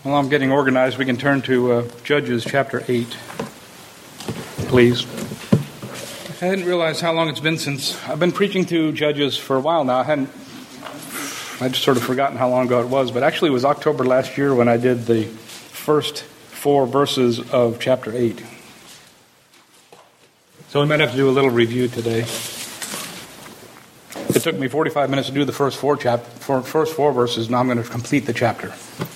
While I'm getting organized, we can turn to Judges chapter 8, please. I didn't realize how long it's been since I've been preaching through Judges for a while now. I'd sort of forgotten how long ago it was, but actually it was October last year when I did the first 4 verses of chapter 8. So we might have to do a little review today. It took me 45 minutes to do the first 4 verses. Now I'm going to complete the chapter.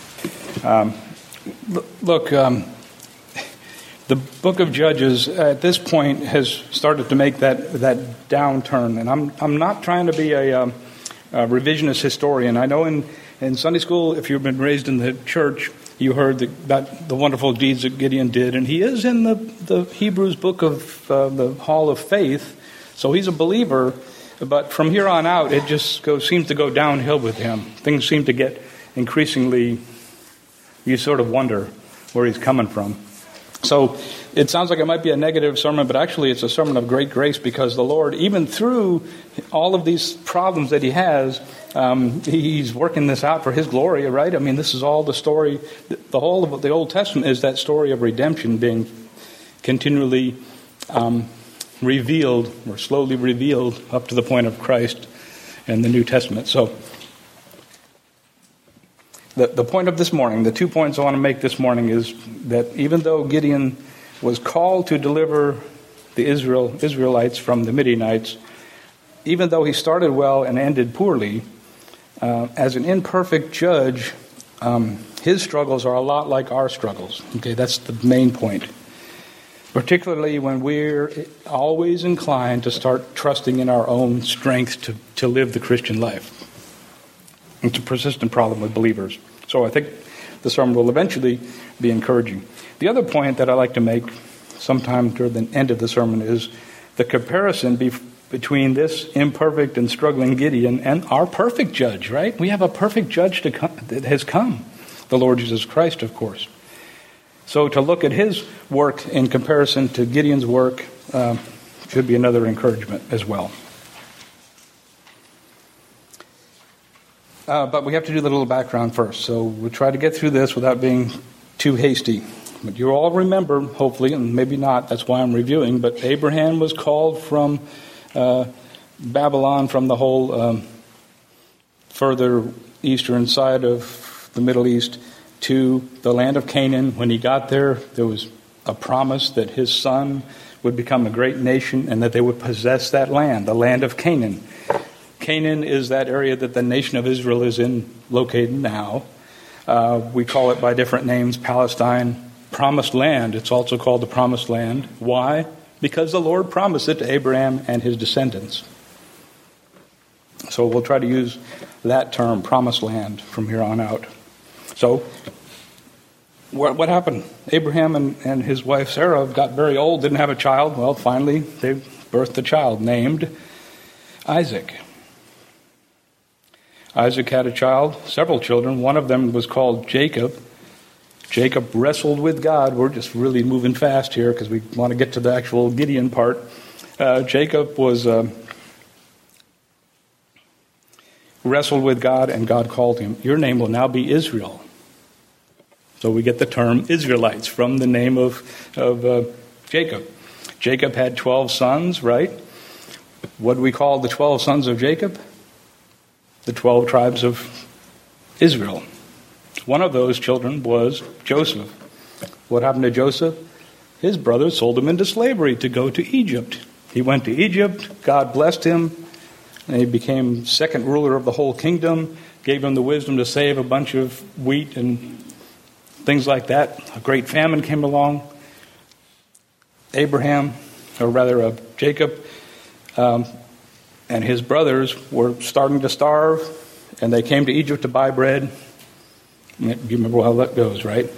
The book of Judges at this point has started to make that downturn, and I'm not trying to be a revisionist historian. I know in Sunday school, if you've been raised in the church, you heard about the wonderful deeds that Gideon did, and he is in the Hebrews book of the Hall of Faith, so he's a believer. But from here on out, it just seems to go downhill with him. Things seem to get increasingly, you sort of wonder where he's coming from. So it sounds like it might be a negative sermon, but actually it's a sermon of great grace, because the Lord, even through all of these problems that he has, he's working this out for his glory, right? I mean, this is all the story. The whole of the Old Testament is that story of redemption being continually revealed, or slowly revealed, up to the point of Christ and the New Testament. So the point of this morning, the 2 points I want to make this morning, is that even though Gideon was called to deliver the Israelites from the Midianites, even though he started well and ended poorly, as an imperfect judge, his struggles are a lot like our struggles. Okay, that's the main point. Particularly when we're always inclined to start trusting in our own strength to live the Christian life. It's a persistent problem with believers. So I think the sermon will eventually be encouraging. The other point that I like to make sometime toward the end of the sermon is the comparison between this imperfect and struggling Gideon and our perfect judge, right? We have a perfect judge that has come, the Lord Jesus Christ, of course. So to look at his work in comparison to Gideon's work should be another encouragement as well. But we have to do the little background first. So we'll try to get through this without being too hasty. But you all remember, hopefully, and maybe not, that's why I'm reviewing, but Abraham was called from Babylon, from the whole further eastern side of the Middle East, to the land of Canaan. When he got there, there was a promise that his son would become a great nation and that they would possess that land, the land of Canaan. Canaan is that area that the nation of Israel is located now. We call it by different names: Palestine, Promised Land. It's also called the Promised Land. Why? Because the Lord promised it to Abraham and his descendants. So we'll try to use that term, Promised Land, from here on out. So what happened? Abraham and his wife Sarah got very old, didn't have a child. Well, finally they birthed a child named Isaac. Isaac had a child, several children. One of them was called Jacob. Jacob wrestled with God. We're just really moving fast here because we want to get to the actual Gideon part. Jacob was wrestled with God, and God called him, "Your name will now be Israel." So we get the term Israelites from the name of Jacob. Jacob had 12 sons, right? What do we call the 12 sons of Jacob? The 12 tribes of Israel. One of those children was Joseph. What happened to Joseph? His brothers sold him into slavery to go to Egypt. He went to Egypt. God blessed him, and he became second ruler of the whole kingdom, gave him the wisdom to save a bunch of wheat and things like that. A great famine came along. Jacob and his brothers were starting to starve, and they came to Egypt to buy bread. You remember how that goes, right?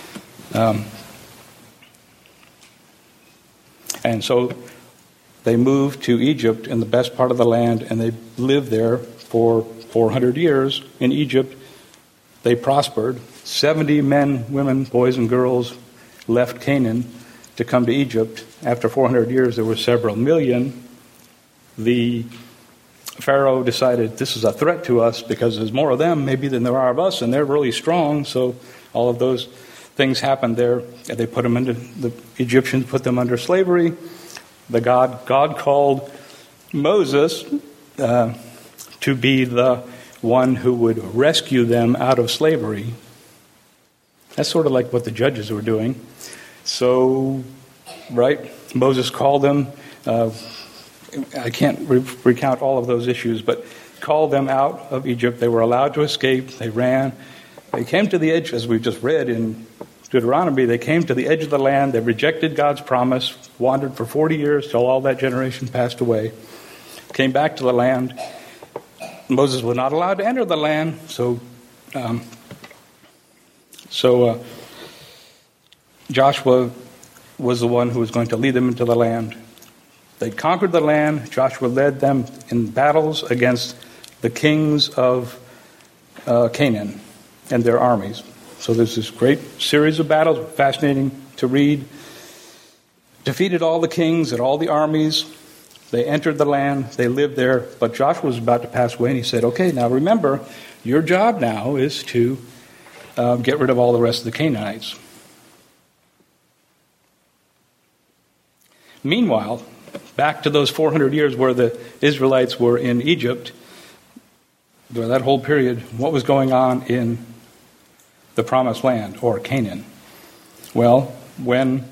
And so they moved to Egypt in the best part of the land, and they lived there for 400 years in Egypt. They prospered. 70 men, women, boys, and girls left Canaan to come to Egypt. After 400 years, there were several million. The Pharaoh decided this is a threat to us because there's more of them maybe than there are of us, and they're really strong, so All of those things happened there. They put them into, the Egyptians put them under slavery. God called Moses to be the one who would rescue them out of slavery. That's sort of like what the judges were doing. So, right, Moses called them. I can't recount all of those issues, but called them out of Egypt. They were allowed to escape. They ran. They came to the edge, as we've just read in Deuteronomy, they came to the edge of the land. They rejected God's promise, wandered for 40 years till all that generation passed away, came back to the land. Moses was not allowed to enter the land, so Joshua was the one who was going to lead them into the land. They conquered the land. Joshua led them in battles against the kings of Canaan and their armies. So there's this great series of battles, fascinating to read. Defeated all the kings and all the armies. They entered the land. They lived there. But Joshua was about to pass away, and he said, okay, now remember, your job now is to get rid of all the rest of the Canaanites. Meanwhile, back to those 400 years where the Israelites were in Egypt, during that whole period, what was going on in the Promised Land, or Canaan? Well, when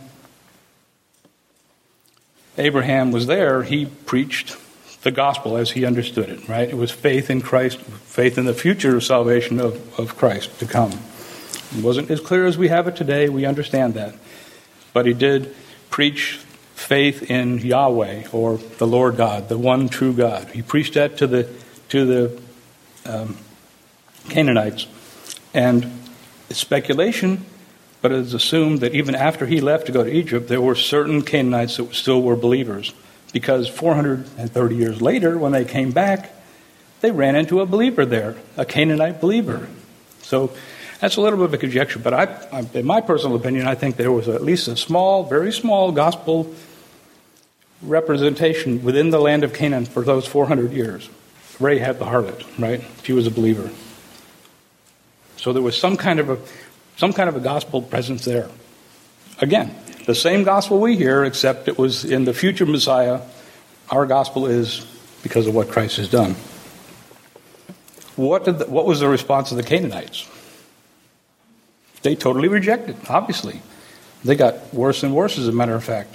Abraham was there, he preached the gospel as he understood it, right? It was faith in Christ, faith in the future salvation of Christ to come. It wasn't as clear as we have it today, we understand that. But he did preach faith in Yahweh, or the Lord God, the one true God. He preached that to the Canaanites. And it's speculation, but it is assumed that even after he left to go to Egypt, there were certain Canaanites that still were believers. Because 430 years later, when they came back, they ran into a believer there, a Canaanite believer. So that's a little bit of a conjecture, but in my personal opinion, I think there was at least a small, very small gospel representation within the land of Canaan for those 400 years. Rahab the harlot, right? She was a believer. So there was some kind of a gospel presence there. Again, the same gospel we hear, except it was in the future Messiah. Our gospel is because of what Christ has done. What was the response of the Canaanites? They totally rejected, obviously. They got worse and worse, as a matter of fact.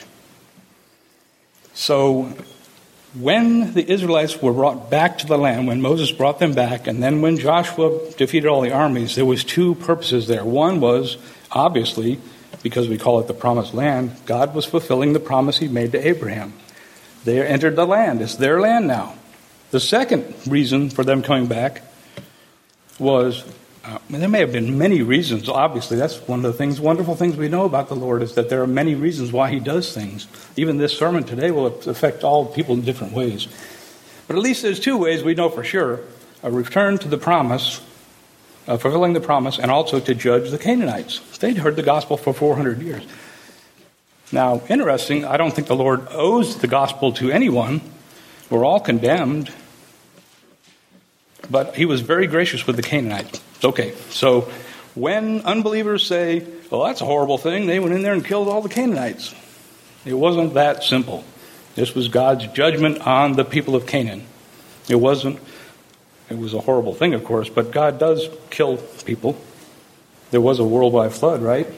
So when the Israelites were brought back to the land, when Moses brought them back, and then when Joshua defeated all the armies, there was two purposes there. One was, obviously, because we call it the Promised Land, God was fulfilling the promise he made to Abraham. They entered the land. It's their land now. The second reason for them coming back was, there may have been many reasons, obviously. That's one of the wonderful things we know about the Lord, is that there are many reasons why he does things. Even this sermon today will affect all people in different ways. But at least there's two ways we know for sure: a return to the promise, fulfilling the promise, and also to judge the Canaanites. They'd heard the gospel for 400 years. Now, interesting, I don't think the Lord owes the gospel to anyone. We're all condemned. But he was very gracious with the Canaanites. Okay, so when unbelievers say, well, that's a horrible thing, they went in there and killed all the Canaanites. It wasn't that simple. This was God's judgment on the people of Canaan. It was a horrible thing, of course, but God does kill people. There was a worldwide flood, right?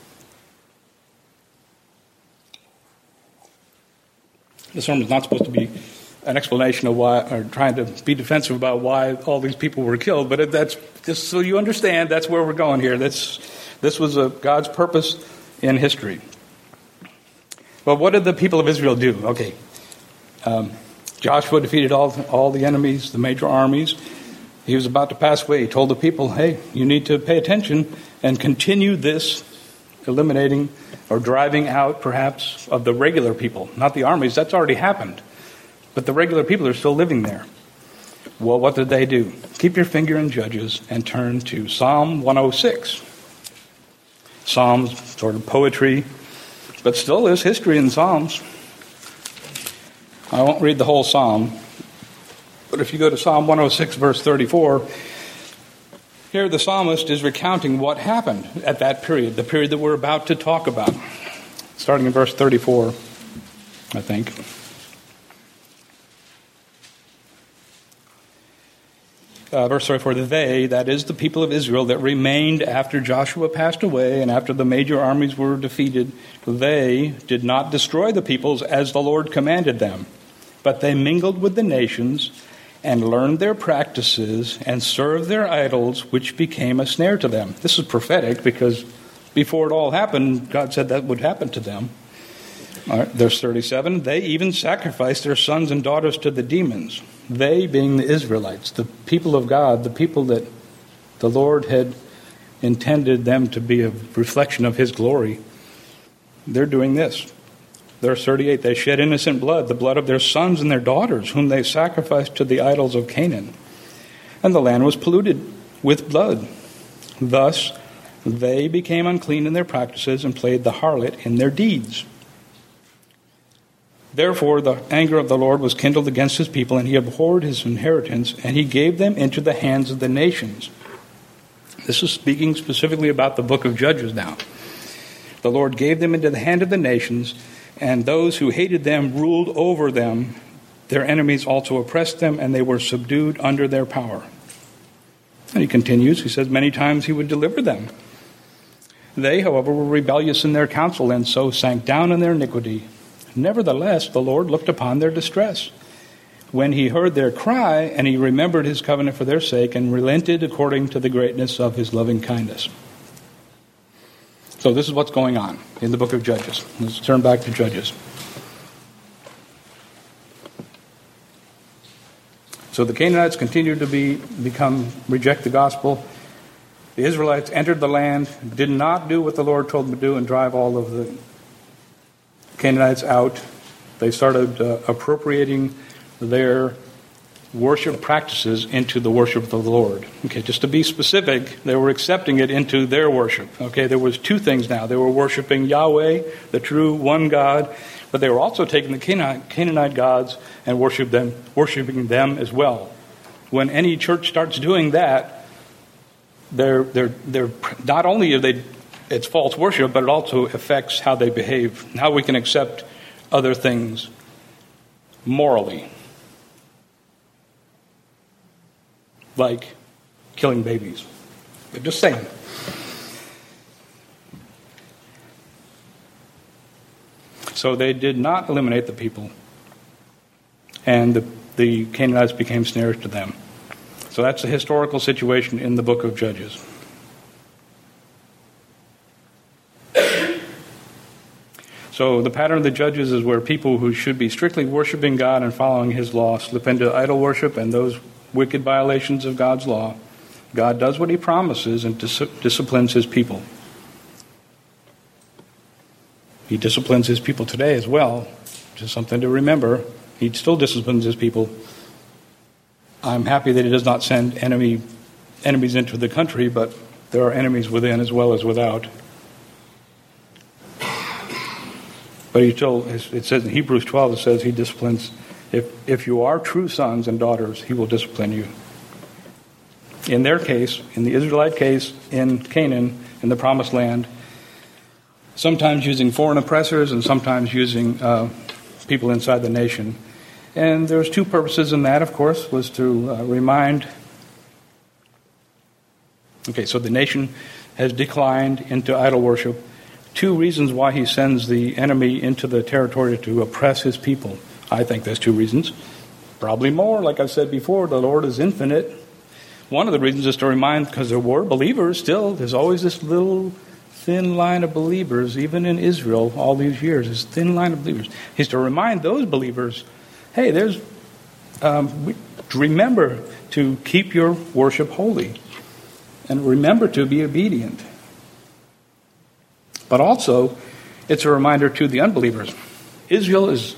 The sermon's not supposed to be an explanation of why, or trying to be defensive about why all these people were killed, but that's just so you understand, that's where we're going here. This was God's purpose in history. But what did the people of Israel do? Okay, Joshua defeated all the enemies, the major armies. He was about to pass away. He told the people, hey, you need to pay attention and continue this eliminating or driving out, perhaps, of the regular people, not the armies. That's already happened. But the regular people are still living there. Well, what did they do? Keep your finger in Judges and turn to Psalm 106. Psalms, sort of poetry, but still there's history in Psalms. I won't read the whole Psalm, but if you go to Psalm 106, verse 34, Here the psalmist is recounting what happened at that period, the period that we're about to talk about. Starting in verse 34, I think. Verse 34, they, that is the people of Israel that remained after Joshua passed away and after the major armies were defeated, they did not destroy the peoples as the Lord commanded them, but they mingled with the nations and learned their practices and served their idols, which became a snare to them. This is prophetic because before it all happened, God said that would happen to them. All right, verse 37, they even sacrificed their sons and daughters to the demons. They being the Israelites, the people of God, the people that the Lord had intended them to be a reflection of His glory. They're doing this. Verse 38, they shed innocent blood, the blood of their sons and their daughters, whom they sacrificed to the idols of Canaan. And the land was polluted with blood. Thus, they became unclean in their practices and played the harlot in their deeds. Therefore, the anger of the Lord was kindled against His people, and He abhorred His inheritance, and He gave them into the hands of the nations. This is speaking specifically about the book of Judges now. The Lord gave them into the hand of the nations, and those who hated them ruled over them. Their enemies also oppressed them, and they were subdued under their power. And He continues, He says, many times He would deliver them. They, however, were rebellious in their counsel, and so sank down in their iniquity. Nevertheless, the Lord looked upon their distress when He heard their cry, and He remembered His covenant for their sake, and relented according to the greatness of His loving kindness. So this is what's going on in the book of Judges. Let's turn back to Judges. So the Canaanites continued to reject the gospel. The Israelites entered the land, did not do what the Lord told them to do and drive all of the Canaanites out. They started appropriating their worship practices into the worship of the Lord. Okay, just to be specific, they were accepting it into their worship. Okay, there was two things now. They were worshiping Yahweh, the true one God, but they were also taking the Canaanite gods and worshiping them as well. When any church starts doing that, they're not only are they it's false worship, but it also affects how they behave, how we can accept other things morally. Like killing babies. But just saying. So they did not eliminate the people. And the Canaanites became snares to them. So that's the historical situation in the book of Judges. So the pattern of the Judges is where people who should be strictly worshiping God and following His law slip into idol worship and those wicked violations of God's law. God does what He promises and disciplines His people. He disciplines His people today as well, which is something to remember. He still disciplines His people. I'm happy that He does not send enemies into the country, but there are enemies within as well as without. But it says in Hebrews 12, it says He disciplines. If you are true sons and daughters, He will discipline you. In their case, in the Israelite case, in Canaan, in the Promised Land, sometimes using foreign oppressors and sometimes using people inside the nation. And there's two purposes in that, of course, was to remind. Okay, so the nation has declined into idol worship. Two reasons why He sends the enemy into the territory to oppress His people. I think there's two reasons. Probably more. Like I said before, the Lord is infinite. One of the reasons is to remind, because there were believers still. There's always this little thin line of believers, even in Israel all these years. This thin line of believers. He's to remind those believers, hey, remember to keep your worship holy. And remember to be obedient. But also, it's a reminder to the unbelievers. Israel is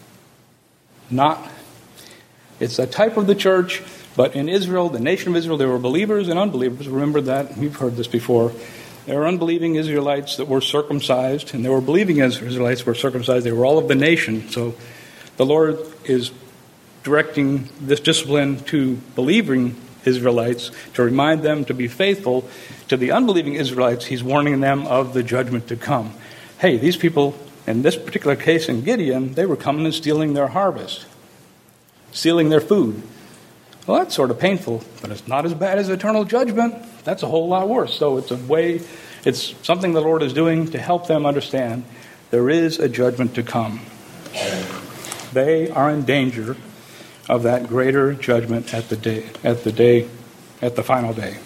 it's a type of the church, but in Israel, the nation of Israel, there were believers and unbelievers. Remember that. We've heard this before. There were unbelieving Israelites that were circumcised, and there were believing Israelites that were circumcised. They were all of the nation. So the Lord is directing this discipline to believing Israelites, to remind them to be faithful. To the unbelieving Israelites, he's warning them of the judgment to come. Hey, these people, in this particular case in Gideon, they were coming and stealing their harvest, stealing their food. Well, that's sort of painful, but it's not as bad as eternal judgment. That's a whole lot worse. So it's something the Lord is doing to help them understand there is a judgment to come. They are in danger of that greater judgment at the final day.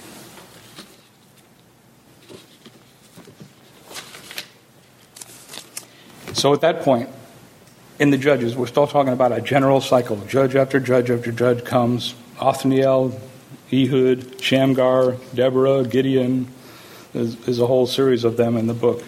So at that point, in the Judges, we're still talking about a general cycle. Judge after judge after judge comes. Othniel, Ehud, Shamgar, Deborah, Gideon. There's a whole series of them in the book.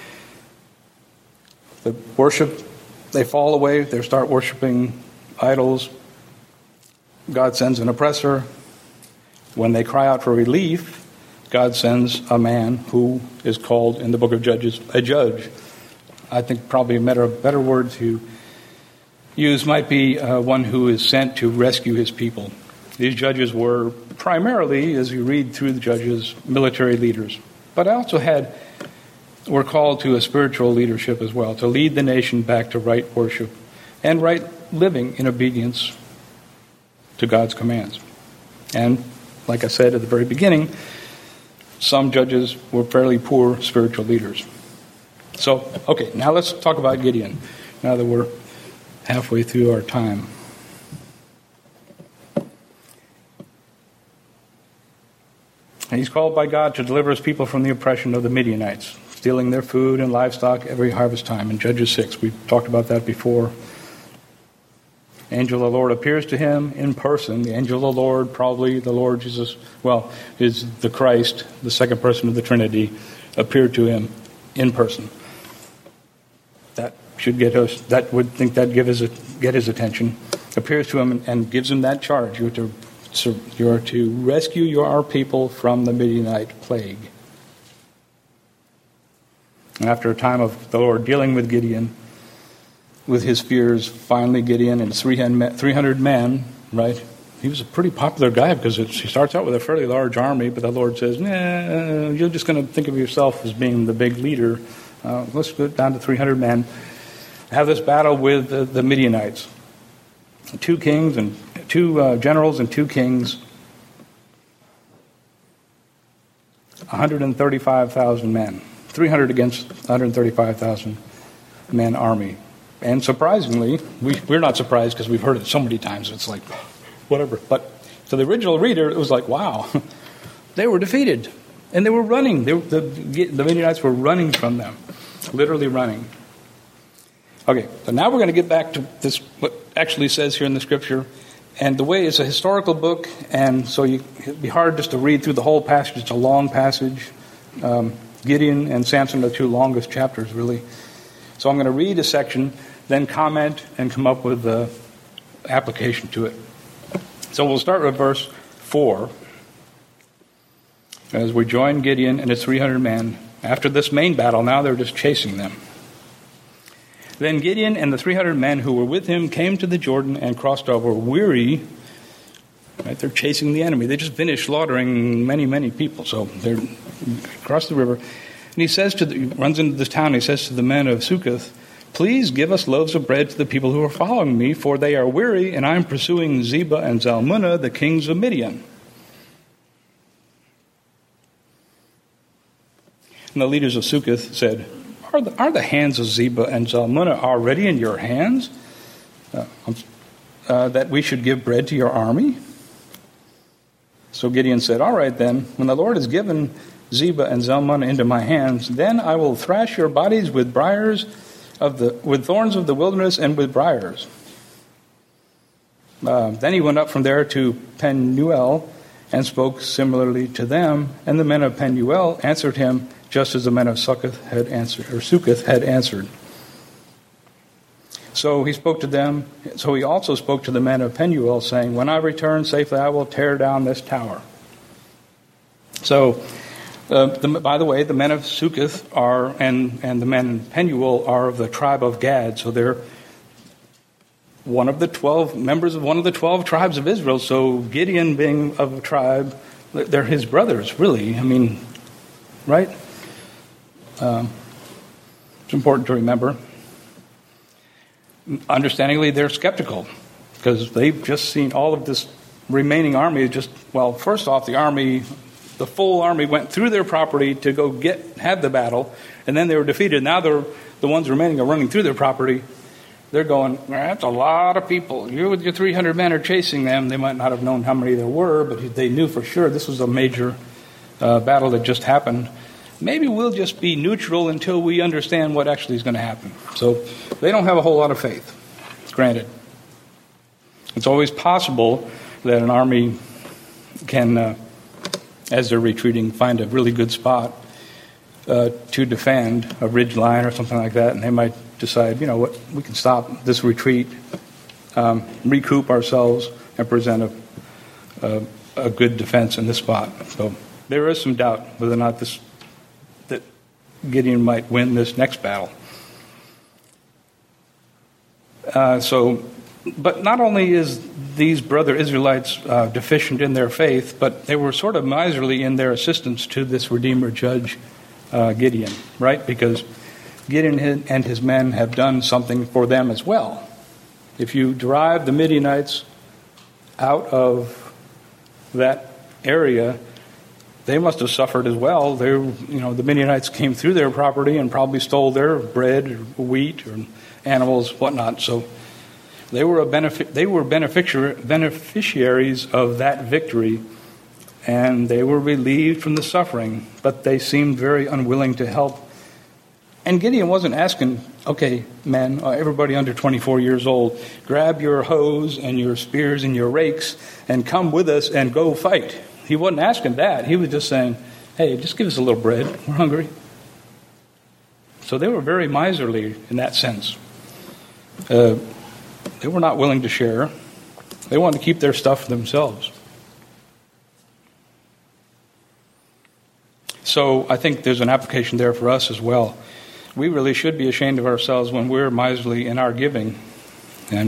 The worship, they fall away. They start worshiping idols. God sends an oppressor. When they cry out for relief, God sends a man who is called in the book of Judges a judge. I think probably a better word to use might be one who is sent to rescue his people. These judges were primarily, as you read through the Judges, military leaders. But also were called to a spiritual leadership as well, to lead the nation back to right worship and right living in obedience to God's commands. And like I said at the very beginning, some judges were fairly poor spiritual leaders. So, okay, now let's talk about Gideon, now that we're halfway through our time. And he's called by God to deliver his people from the oppression of the Midianites, stealing their food and livestock every harvest time. In Judges 6, we talked about that before. Angel of the Lord appears to him in person. The angel of the Lord, probably the Lord Jesus, is the Christ, the second person of the Trinity, appeared to him in person. That should get us, that would think that get his attention. Appears to him and gives him that charge. You are to rescue our people from the Midianite plague. And after a time of the Lord dealing with Gideon, with his fears, finally Gideon and 300 men, right? He was a pretty popular guy because he starts out with a fairly large army, but the Lord says, you're just going to think of yourself as being the big leader. Let's go down to 300 men. Have this battle with the Midianites. 2 kings and 2 generals and 2 kings. 135,000 men. 300 against 135,000 men army. And surprisingly, we're not surprised because we've heard it so many times. It's like, whatever. But to the original reader, it was like, wow, they were defeated. And they were running. The Midianites were running from them. Literally running. Okay, so now we're going to get back to this, what actually says here in the scripture. And the way it's a historical book, and so it'd be hard just to read through the whole passage. It's a long passage. Gideon and Samson are the 2 longest chapters, really. So I'm going to read a section, then comment, and come up with the application to it. So we'll start with verse 4. As we join Gideon and his 300 men, after this main battle, now they're just chasing them. Then Gideon and the 300 men who were with him came to the Jordan and crossed over, weary. Right, they're chasing the enemy. They just finished slaughtering many, many people. So they're across the river. And he says runs into this town. He says to the men of Succoth, "Please give us loaves of bread to the people who are following me, for they are weary, and I am pursuing Zebah and Zalmunna, the kings of Midian." And the leaders of Succoth said, Are the hands of Zebah and Zalmunna already in your hands, that we should give bread to your army? So Gideon said, "All right then, when the Lord has given Zebah and Zalmunna into my hands, then I will thrash your bodies with with thorns of the wilderness and with briars." Then he went up from there to Penuel and spoke similarly to them, and the men of Penuel answered him just as the men of Succoth had answered. So he spoke to them. So he also spoke to the men of Penuel, saying, "When I return safely, I will tear down this tower." So, by the way, the men of Succoth and the men in Penuel are of the tribe of Gad. So one of the 12 members of one of the 12 tribes of Israel. So Gideon being of a tribe, they're his brothers, really. I mean, right? It's important to remember. Understandingly, they're skeptical because they've just seen all of this remaining army. First off, the full army went through their property to go have the battle, and then they were defeated. Now the ones remaining are running through their property. They're going, that's a lot of people. You with your 300 men are chasing them. They might not have known how many there were, but they knew for sure this was a major battle that just happened. Maybe we'll just be neutral until we understand what actually is going to happen. So they don't have a whole lot of faith, granted. It's always possible that an army can, as they're retreating, find a really good spot to defend, a ridge line or something like that, and they might decide, you know what, we can stop this retreat, recoup ourselves, and present a good defense in this spot. So there is some doubt whether or not that Gideon might win this next battle. But not only is these brother Israelites deficient in their faith, but they were sort of miserly in their assistance to this Redeemer Judge Gideon, right? Because Gideon and his men have done something for them as well. If you drive the Midianites out of that area, they must have suffered as well. The Midianites came through their property and probably stole their bread or wheat or animals, whatnot. So they were beneficiaries of that victory, and they were relieved from the suffering, but they seemed very unwilling to help. And Gideon wasn't asking, okay, men, everybody under 24 years old, grab your hoes and your spears and your rakes and come with us and go fight. He wasn't asking that. He was just saying, hey, just give us a little bread. We're hungry. So they were very miserly in that sense. They were not willing to share. They wanted to keep their stuff for themselves. So I think there's an application there for us as well. We really should be ashamed of ourselves when we're miserly in our giving. And,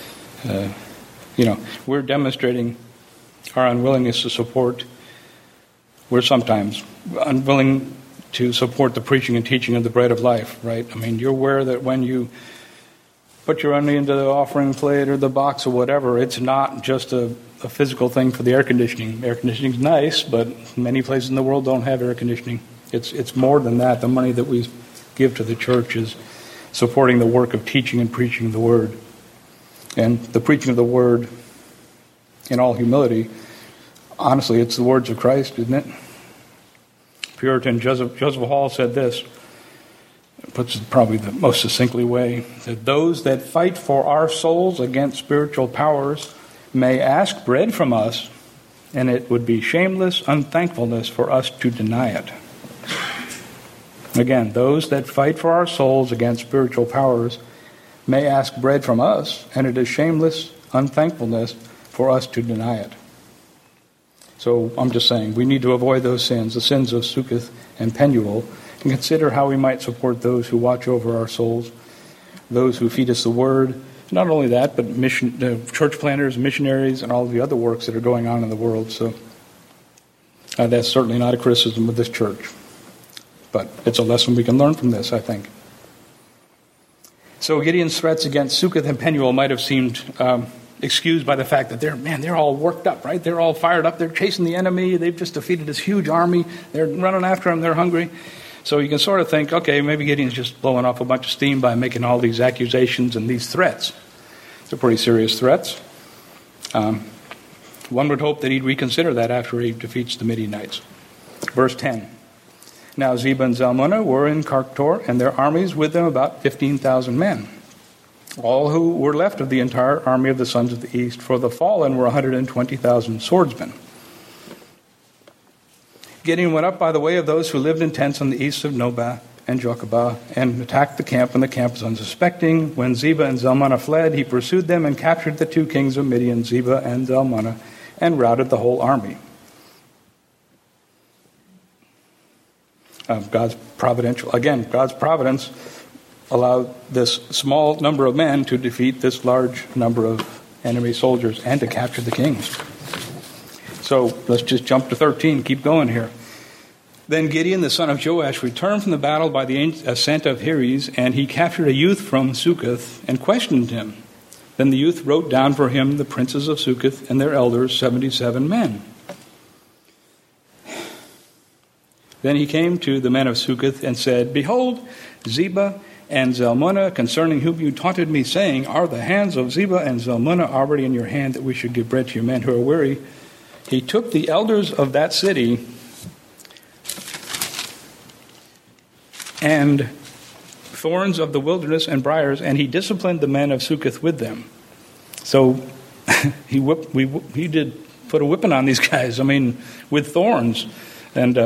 we're demonstrating our unwillingness to support. We're sometimes unwilling to support the preaching and teaching of the bread of life, right? I mean, you're aware that when you put your money into the offering plate or the box or whatever, it's not just a physical thing for the air conditioning. Air conditioning's nice, but many places in the world don't have air conditioning. It's more than that. The money that we give to the church is supporting the work of teaching and preaching the Word. And the preaching of the Word, in all humility, honestly, it's the words of Christ, isn't it? Puritan Joseph Hall said this, puts it probably the most succinctly way, that those that fight for our souls against spiritual powers may ask bread from us, and it would be shameless unthankfulness for us to deny it. Again, those that fight for our souls against spiritual powers may ask bread from us, and it is shameless unthankfulness for us to deny it. So I'm just saying, we need to avoid those sins, the sins of Succoth and Penuel, and consider how we might support those who watch over our souls, those who feed us the Word. Not only that, but church planters, missionaries, and all the other works that are going on in the world. So that's certainly not a criticism of this church. But it's a lesson we can learn from this, I think. So Gideon's threats against Succoth and Penuel might have seemed excused by the fact that they're all worked up, right? They're all fired up. They're chasing the enemy. They've just defeated this huge army. They're running after them. They're hungry. So you can sort of think, okay, maybe Gideon's just blowing off a bunch of steam by making all these accusations and these threats. They're pretty serious threats. One would hope that he'd reconsider that after he defeats the Midianites. Verse 10. Now Zebah and Zalmunna were in Karkor, and their armies with them about 15,000 men. All who were left of the entire army of the sons of the east, for the fallen were 120,000 swordsmen. Gideon went up by the way of those who lived in tents on the east of Nobah and Jochebah, and attacked the camp, and the camp was unsuspecting. When Zebah and Zalmunna fled, he pursued them and captured the two kings of Midian, Zebah and Zalmunna, and routed the whole army. God's providence allow this small number of men to defeat this large number of enemy soldiers and to capture the kings. So let's just jump to 13, keep going here. Then Gideon, the son of Joash, returned from the battle by the ascent of Heres, and he captured a youth from Succoth and questioned him. Then the youth wrote down for him the princes of Succoth and their elders, 77 men. Then he came to the men of Succoth and said, Behold, Zebah and Zalmunna, concerning whom you taunted me, saying, Are the hands of Zebah and Zalmunna already in your hand, that we should give bread to your men who are weary? He took the elders of that city and thorns of the wilderness and briars, and he disciplined the men of Succoth with them. So he did put a whipping on these guys, with thorns. And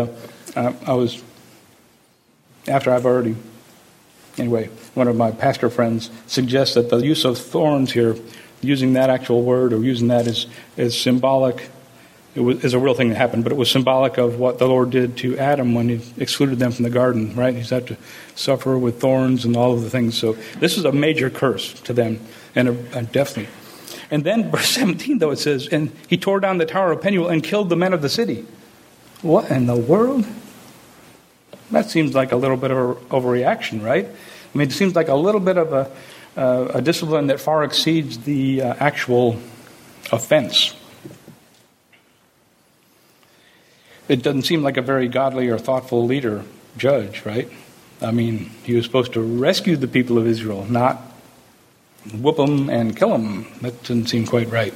one of my pastor friends suggests that the use of thorns here, using that actual word or using that is symbolic. Is a real thing that happened, but it was symbolic of what the Lord did to Adam when he excluded them from the garden, right? He's had to suffer with thorns and all of the things. So this is a major curse to them, and definitely. And then verse 17, though, it says, and he tore down the tower of Penuel and killed the men of the city. What in the world? That seems like a little bit of a overreaction, right? It seems like a little bit of a discipline that far exceeds the actual offense. It doesn't seem like a very godly or thoughtful leader, judge, right? He was supposed to rescue the people of Israel, not whoop them and kill them. That doesn't seem quite right.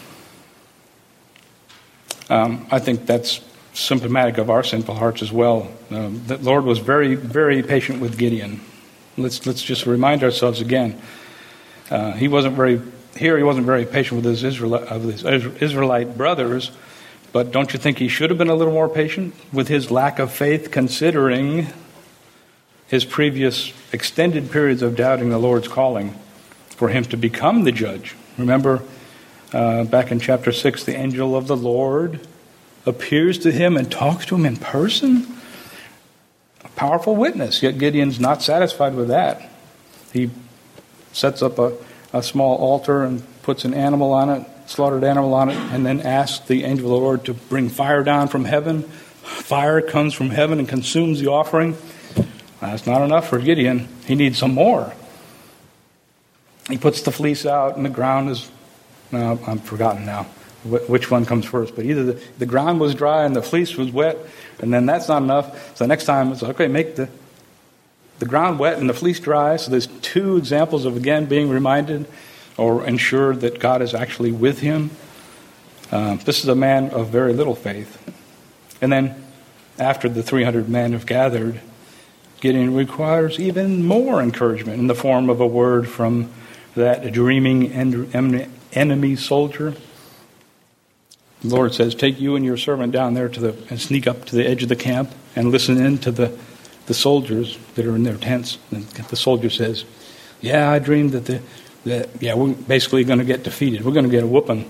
I think that's symptomatic of our sinful hearts as well. The Lord was very, very patient with Gideon. Let's just remind ourselves again. He wasn't very patient with his Israelite brothers. But don't you think he should have been a little more patient with his lack of faith, considering his previous extended periods of doubting the Lord's calling for him to become the judge? Remember, back in chapter 6, the angel of the Lord appears to him and talks to him in person? A powerful witness, yet Gideon's not satisfied with that. He sets up a small altar and puts an animal on it, slaughtered animal on it, and then asked the angel of the Lord to bring fire down from heaven. Fire comes from heaven and consumes the offering. That's not enough for Gideon. He needs some more. He puts the fleece out, and the ground is... No, I've forgotten now which one comes first. But either the ground was dry and the fleece was wet, and then that's not enough. So next time it's okay, make the ground wet and the fleece dry. So there's two examples of, again, being reminded or ensure that God is actually with him. This is a man of very little faith. And then, after the 300 men have gathered, Gideon requires even more encouragement in the form of a word from that dreaming enemy soldier. The Lord says, take you and your servant down there and sneak up to the edge of the camp and listen in to the soldiers that are in their tents. And the soldier says, yeah, I dreamed that we're basically going to get defeated. We're going to get a whooping.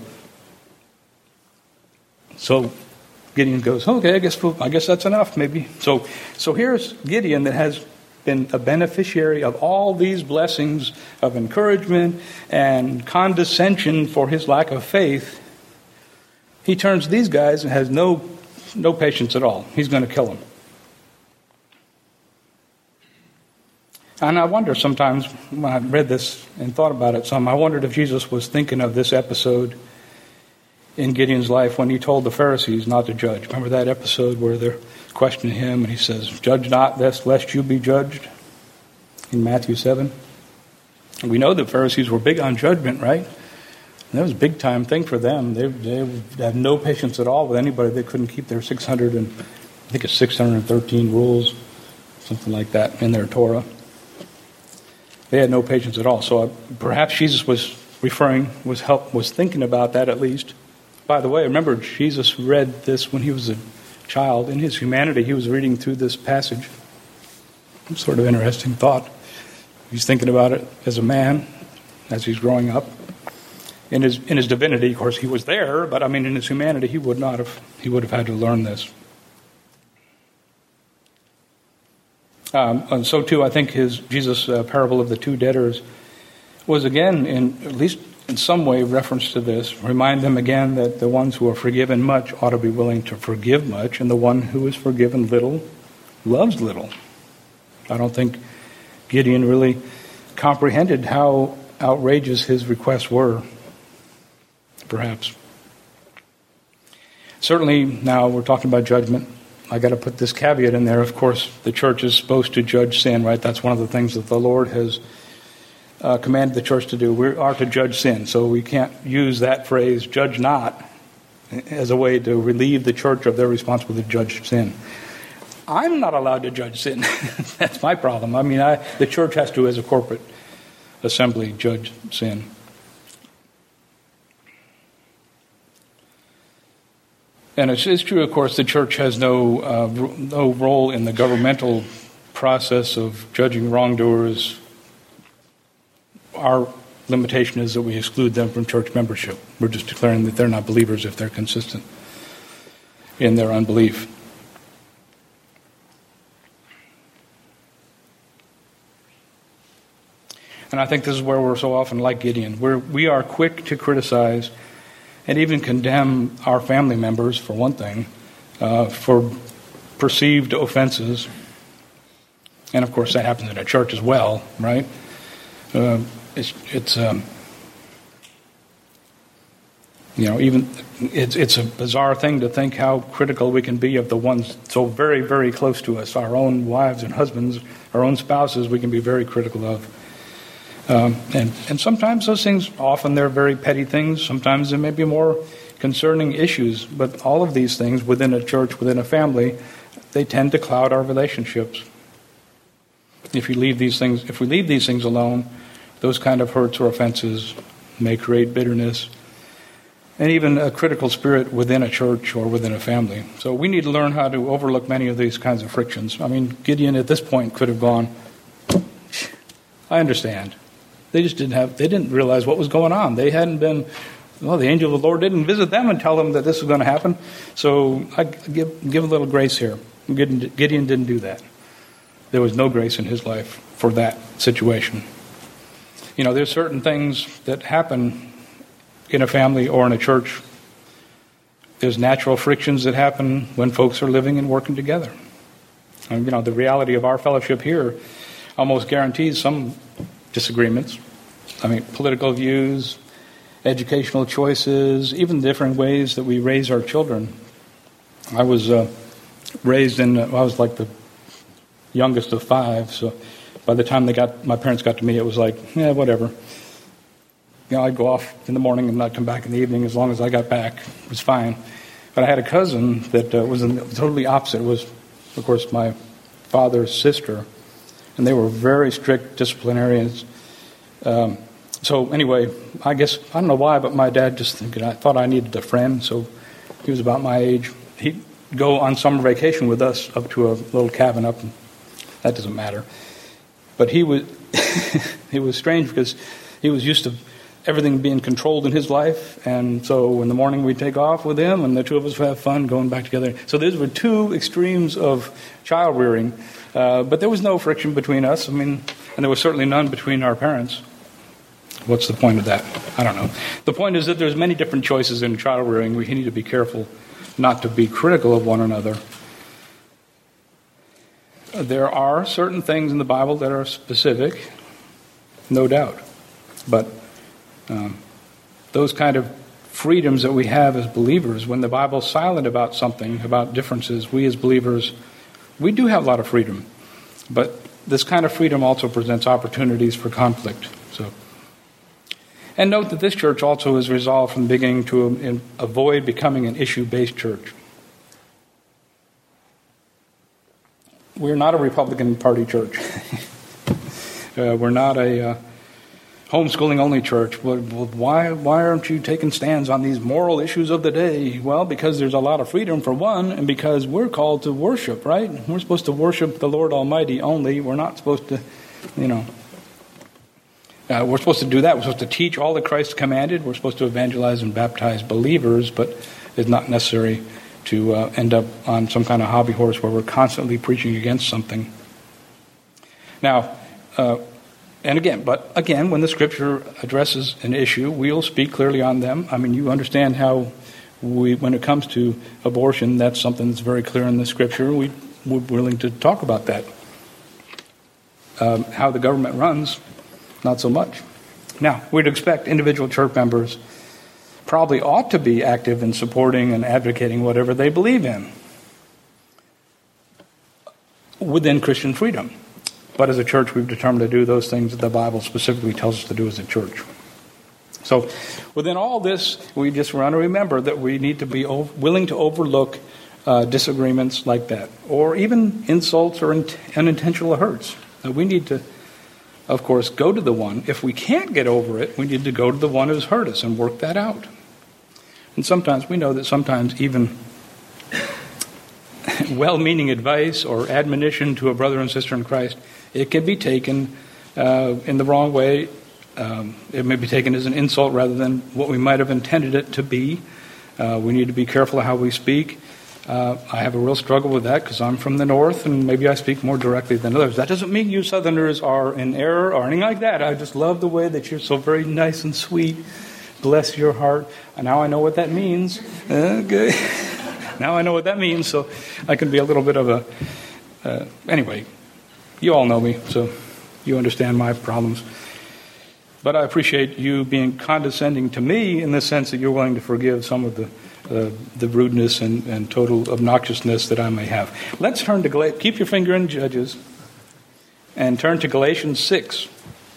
So Gideon goes, okay, I guess that's enough, maybe. So here's Gideon that has been a beneficiary of all these blessings of encouragement and condescension for his lack of faith. He turns to these guys and has no patience at all. He's going to kill them. And I wonder sometimes, when I read this and thought about it some, I wondered if Jesus was thinking of this episode in Gideon's life when he told the Pharisees not to judge. Remember that episode where they're questioning him and he says, judge not lest you be judged, in Matthew 7. And we know the Pharisees were big on judgment, right? And that was a big time thing for them. They had no patience at all with anybody that couldn't keep their 613 rules, something like that, in their Torah. They had no patience at all. So perhaps Jesus was thinking about that at least. By the way, remember, Jesus read this when he was a child. In his humanity, he was reading through this passage. Sort of interesting thought. He's thinking about it as a man, as he's growing up. In his divinity, of course, he was there, but in his humanity, he would have had to learn this. And so too, I think Jesus' parable of the two debtors was again, at least in some way, reference to this. Remind them again that the ones who are forgiven much ought to be willing to forgive much, and the one who is forgiven little loves little. I don't think Gideon really comprehended how outrageous his requests were, perhaps. Certainly, now we're talking about judgment. I got to put this caveat in there. Of course, the church is supposed to judge sin, right? That's one of the things that the Lord has commanded the church to do. We are to judge sin, so we can't use that phrase, judge not, as a way to relieve the church of their responsibility to judge sin. I'm not allowed to judge sin. That's my problem. I mean, the church has to, as a corporate assembly, judge sin. And it's true, of course, the church has no role in the governmental process of judging wrongdoers. Our limitation is that we exclude them from church membership. We're just declaring that they're not believers if they're consistent in their unbelief. And I think this is where we're so often like Gideon. We are quick to criticize and even condemn our family members, for one thing, for perceived offenses. And of course that happens in a church as well, right? It's a bizarre thing to think how critical we can be of the ones so very, very close to us, our own wives and husbands, our own spouses. We can be very critical of. And sometimes those things, often they're very petty things. Sometimes there may be more concerning issues. But all of these things within a church, within a family, they tend to cloud our relationships. If we leave these things alone, those kind of hurts or offenses may create bitterness and even a critical spirit within a church or within a family. So we need to learn how to overlook many of these kinds of frictions. I mean, Gideon at this point could have gone, I understand. They didn't realize what was going on. They hadn't been, the angel of the Lord didn't visit them and tell them that this was going to happen. So I give a little grace here. Gideon didn't do that. There was no grace in his life for that situation. There's certain things that happen in a family or in a church. There's natural frictions that happen when folks are living and working together. And, the reality of our fellowship here almost guarantees some disagreements. I mean, political views, educational choices, even different ways that we raise our children. I was raised I was like the youngest of 5, so by the time my parents got to me, it was like, whatever. I'd go off in the morning and not come back in the evening. As long as I got back, it was fine. But I had a cousin that was totally opposite. It was, of course, my father's sister, and they were very strict disciplinarians. So anyway, I don't know why, but my dad I thought I needed a friend, so he was about my age. He'd go on summer vacation with us up to a little cabin up, and that doesn't matter. But he was strange because he was used to everything being controlled in his life, and so in the morning we'd take off with him, and the two of us would have fun going back together. So these were two extremes of child rearing, but there was no friction between us. I mean, and there was certainly none between our parents. What's the point of that? I don't know. The point is that there's many different choices in child rearing. We need to be careful not to be critical of one another. There are certain things in the Bible that are specific, no doubt. But those kind of freedoms that we have as believers, when the Bible's silent about something, about differences, we as believers, we do have a lot of freedom. But this kind of freedom also presents opportunities for conflict. And note that this church also is resolved from the beginning to avoid becoming an issue-based church. We're not a Republican Party church. We're not a homeschooling-only church. Well, why aren't you taking stands on these moral issues of the day? Well, because there's a lot of freedom for one, and because we're called to worship, right? We're supposed to worship the Lord Almighty only. We're not supposed to, we're supposed to do that. We're supposed to teach all that Christ commanded. We're supposed to evangelize and baptize believers, but it's not necessary to end up on some kind of hobby horse where we're constantly preaching against something. Now, and again, when the Scripture addresses an issue, we'll speak clearly on them. I mean, you understand how when it comes to abortion, that's something that's very clear in the Scripture. We're willing to talk about that. How the government runs, not so much. Now, we'd expect individual church members probably ought to be active in supporting and advocating whatever they believe in within Christian freedom. But as a church, we've determined to do those things that the Bible specifically tells us to do as a church. So within all this, we just want to remember that we need to be willing to overlook disagreements like that, or even insults or unintentional hurts. We need to, of course, go to the one. If we can't get over it, we need to go to the one who's hurt us and work that out. And sometimes we know that sometimes even well-meaning advice or admonition to a brother and sister in Christ, it can be taken in the wrong way. It may be taken as an insult rather than what we might have intended it to be. We need to be careful of how we speak. I have a real struggle with that because I'm from the north and maybe I speak more directly than others. That doesn't mean you Southerners are in error or anything like that. I just love the way that you're so very nice and sweet. Bless your heart. And now I know what that means. Okay. Now I know what that means, so I can be a little bit of a... anyway, you all know me, so you understand my problems. But I appreciate you being condescending to me in the sense that you're willing to forgive some of the rudeness and total obnoxiousness that I may have. Let's turn to keep your finger in Judges and turn to Galatians 6.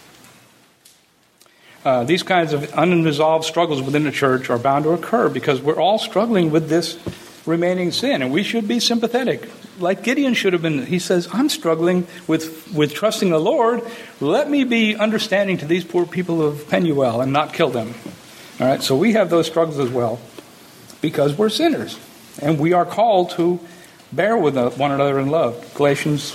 These kinds of unresolved struggles within the church are bound to occur because we're all struggling with this remaining sin, and we should be sympathetic. Like Gideon should have been. He says, I'm struggling with trusting the Lord. Let me be understanding to these poor people of Penuel and not kill them. All right, so we have those struggles as well because we're sinners, and we are called to bear with one another in love. Galatians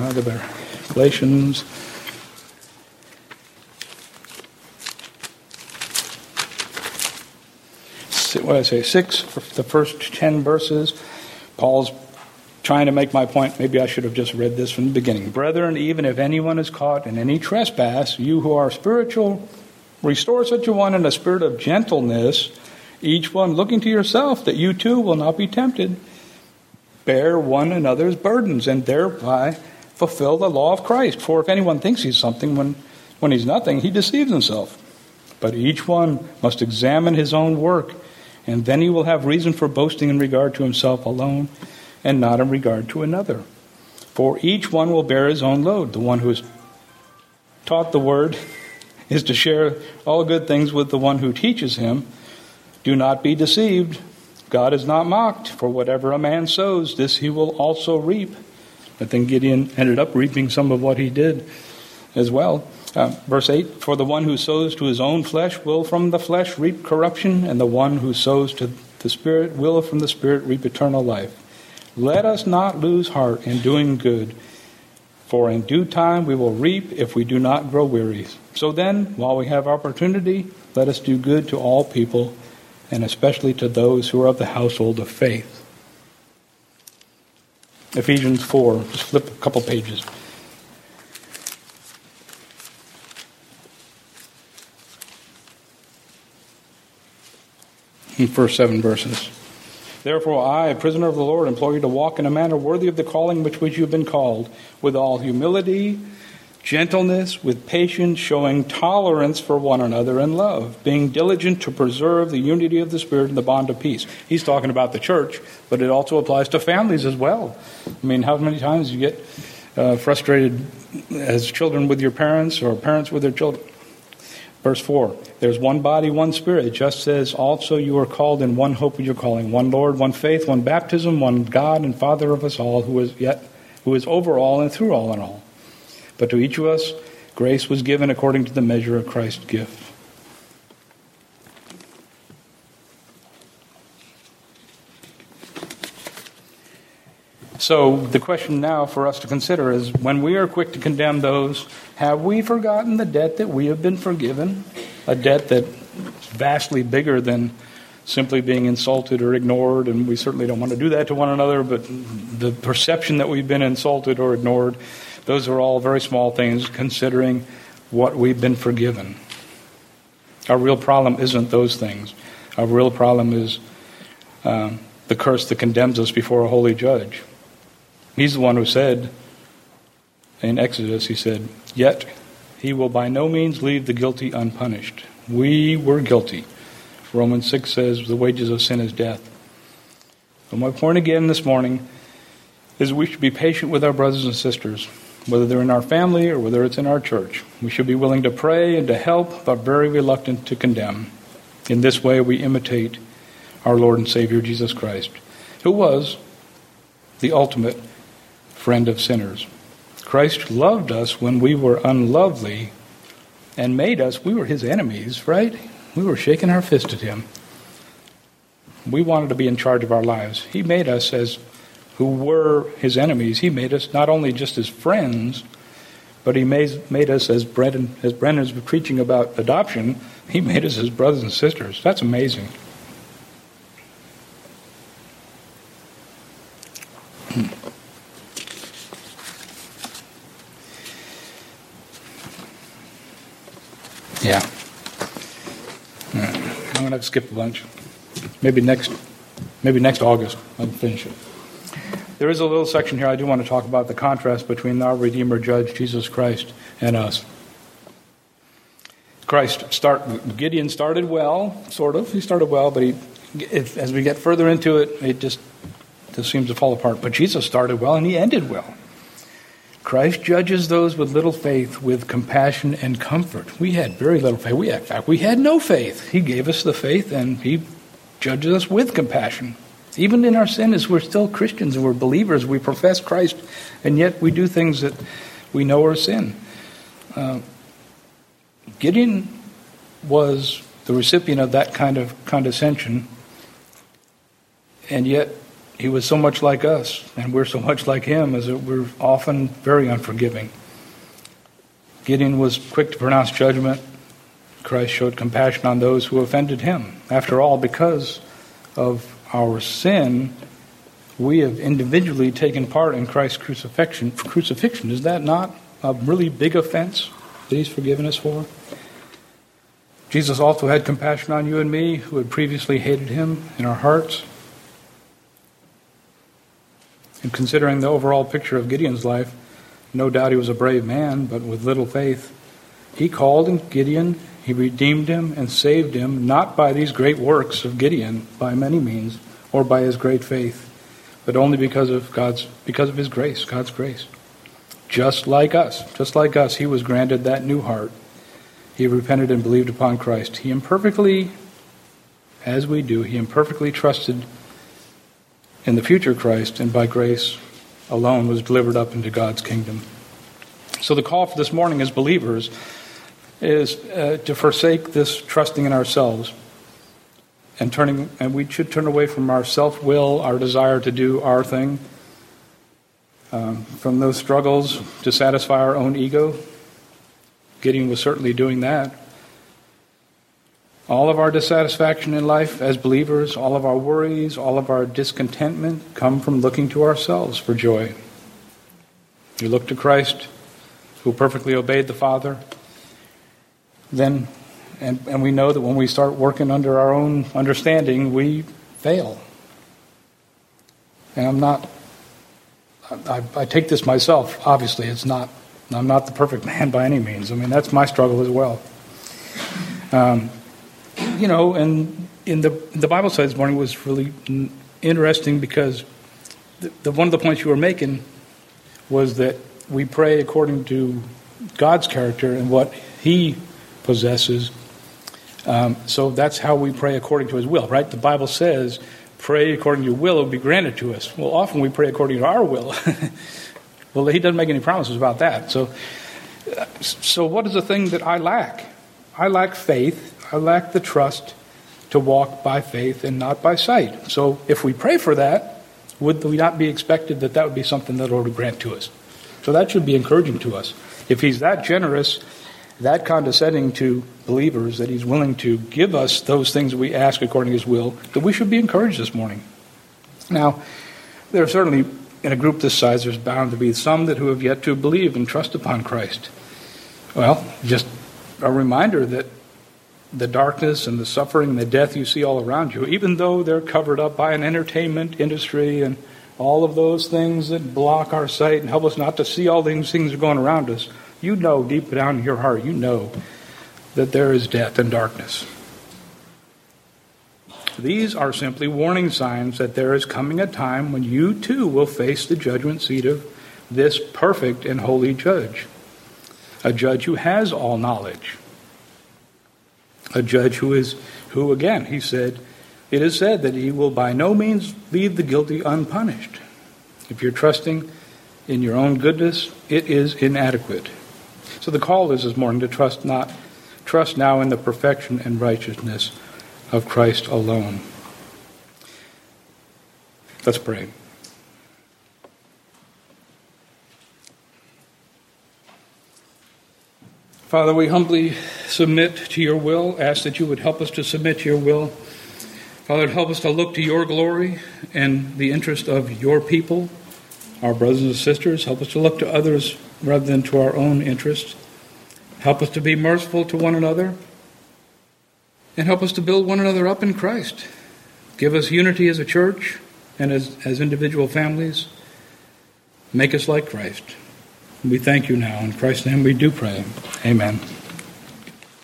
6, the first 10 verses. Paul's trying to make my point. Maybe I should have just read this from the beginning. Brethren, even if anyone is caught in any trespass, you who are spiritual, restore such a one in a spirit of gentleness, each one looking to yourself, that you too will not be tempted. Bear one another's burdens, and thereby fulfill the law of Christ. For if anyone thinks he's something when he's nothing, he deceives himself. But each one must examine his own work, and then he will have reason for boasting in regard to himself alone, and not in regard to another. For each one will bear his own load. The one who is taught the word is to share all good things with the one who teaches him. Do not be deceived. God is not mocked, for whatever a man sows, this he will also reap. But then Gideon ended up reaping some of what he did as well. Verse 8, for the one who sows to his own flesh will from the flesh reap corruption, and the one who sows to the Spirit will from the Spirit reap eternal life. Let us not lose heart in doing good, for in due time we will reap if we do not grow weary. So then, while we have opportunity, let us do good to all people, and especially to those who are of the household of faith. Ephesians 4, just flip a couple pages. In first 7 verses. Therefore I, a prisoner of the Lord, implore you to walk in a manner worthy of the calling which you have been called, with all humility, gentleness, with patience, showing tolerance for one another in love, being diligent to preserve the unity of the Spirit in the bond of peace. He's talking about the church, but it also applies to families as well. I mean, how many times you get frustrated as children with your parents or parents with their children? Verse 4, there's one body, one Spirit, just as also you are called in one hope of your calling, one Lord, one faith, one baptism, one God and Father of us all, who is over all and through all and all. But to each of us, grace was given according to the measure of Christ's gift. So the question now for us to consider is, when we are quick to condemn those, have we forgotten the debt that we have been forgiven? A debt that's vastly bigger than simply being insulted or ignored, and we certainly don't want to do that to one another, but the perception that we've been insulted or ignored. Those are all very small things considering what we've been forgiven. Our real problem isn't those things. Our real problem is the curse that condemns us before a holy judge. He's the one who said, in Exodus, he said, "Yet he will by no means leave the guilty unpunished." We were guilty. Romans 6 says, "The wages of sin is death." So my point again this morning is we should be patient with our brothers and sisters, whether they're in our family or whether it's in our church. We should be willing to pray and to help, but very reluctant to condemn. In this way, we imitate our Lord and Savior Jesus Christ, who was the ultimate friend of sinners. Christ loved us when we were unlovely and made us, we were his enemies, right? We were shaking our fist at him. We wanted to be in charge of our lives. He made us as who were his enemies. He made us not only just as friends, but he made us, as Brendan's been preaching about adoption, he made us as brothers and sisters. That's amazing. Yeah. I'm going to have to skip a bunch. Maybe next August I'll finish it. There is a little section here I do want to talk about the contrast between our Redeemer Judge, Jesus Christ, and us. Gideon started well, sort of. He started well, but as we get further into it, it just seems to fall apart. But Jesus started well, and he ended well. Christ judges those with little faith with compassion and comfort. We had very little faith. In fact, we had no faith. He gave us the faith, and he judges us with compassion. Even in our sin, as we're still Christians and we're believers, we profess Christ, and yet we do things that we know are sin. Gideon was the recipient of that kind of condescension, and yet he was so much like us, and we're so much like him, as that we're often very unforgiving. Gideon was quick to pronounce judgment. Christ showed compassion on those who offended him. After all, because of our sin, we have individually taken part in Christ's crucifixion. Is that not a really big offense that he's forgiven us for? Jesus also had compassion on you and me, who had previously hated him, in our hearts. And considering the overall picture of Gideon's life, no doubt he was a brave man, but with little faith. He called Gideon, he redeemed him and saved him, not by these great works of Gideon, by many means, or by his great faith, but only because of his grace, God's grace. Just like us, he was granted that new heart. He repented and believed upon Christ. He imperfectly, as we do, he imperfectly trusted in the future Christ, and by grace alone was delivered up into God's kingdom. So the call for this morning as believers is to forsake this trusting in ourselves and we should turn away from our self-will, our desire to do our thing, from those struggles to satisfy our own ego. Gideon was certainly doing that. All of our dissatisfaction in life as believers, all of our worries, all of our discontentment come from looking to ourselves for joy. You look to Christ, who perfectly obeyed the Father, then, and we know that when we start working under our own understanding, we fail. And I take this myself, obviously. I'm not the perfect man by any means. I mean, that's my struggle as well. And in the Bible study this morning was really interesting because one of the points you were making was that we pray according to God's character and what he possesses. So that's how we pray according to his will, right? The Bible says, pray according to your will, it will be granted to us. Well, often we pray according to our will. Well, he doesn't make any promises about that. So what is the thing that I lack? I lack faith. I lack the trust to walk by faith and not by sight. So if we pray for that, would we not be expected that would be something that the Lord would grant to us? So that should be encouraging to us. If he's that generous, that condescending to believers, that he's willing to give us those things we ask according to his will, that we should be encouraged this morning. Now, there are certainly in a group this size, there's bound to be some who have yet to believe and trust upon Christ. Well, just a reminder that the darkness and the suffering and the death you see all around you, even though they're covered up by an entertainment industry and all of those things that block our sight and help us not to see all these things going around us, you know deep down in your heart, you know that there is death and darkness. These are simply warning signs that there is coming a time when you too will face the judgment seat of this perfect and holy judge. A judge who has all knowledge. A judge who again, he said, it is said that he will by no means leave the guilty unpunished. If you're trusting in your own goodness, it is inadequate. So the call is this morning to trust now in the perfection and righteousness of Christ alone. Let's pray. Father, we humbly submit to your will, ask that you would help us to submit to your will. Father, help us to look to your glory and the interest of your people, our brothers and sisters. Help us to look to others rather than to our own interest. Help us to be merciful to one another. And help us to build one another up in Christ. Give us unity as a church and as individual families. Make us like Christ. We thank you now. In Christ's name we do pray. Amen.